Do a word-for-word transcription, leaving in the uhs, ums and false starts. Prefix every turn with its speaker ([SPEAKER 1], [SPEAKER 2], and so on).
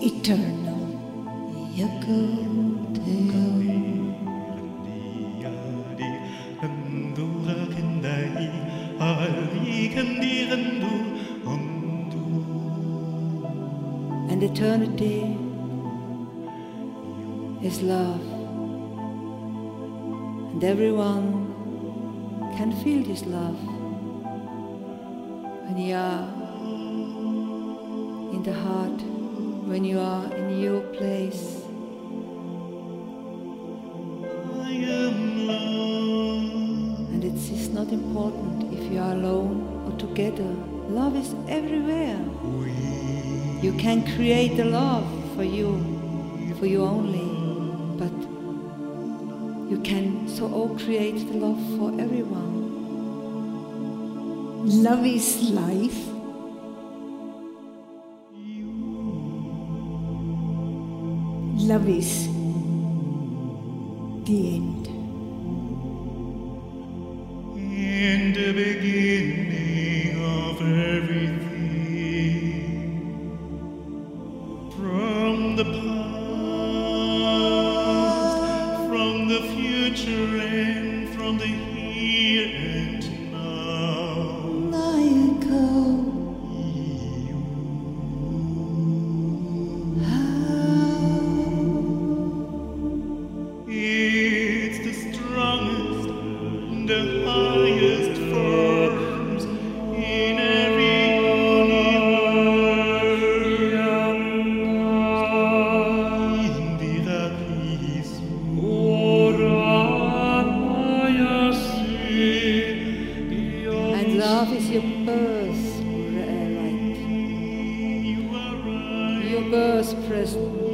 [SPEAKER 1] eternal. And eternity is love. And everyone can feel this love when you are in the heart, when you are in your place. And it is not important if you are alone or together. Love is everywhere. You can create the love for you, for you only, but you can so all create the love for everyone.
[SPEAKER 2] Love is life. Love is the end.
[SPEAKER 3] In the beginning of everything, from the past, from the future, and from the here and now. It's the strongest, the highest forms in every universe. Indira Krisu,
[SPEAKER 1] And love is your birth right.
[SPEAKER 3] you are right.
[SPEAKER 1] Your birth present.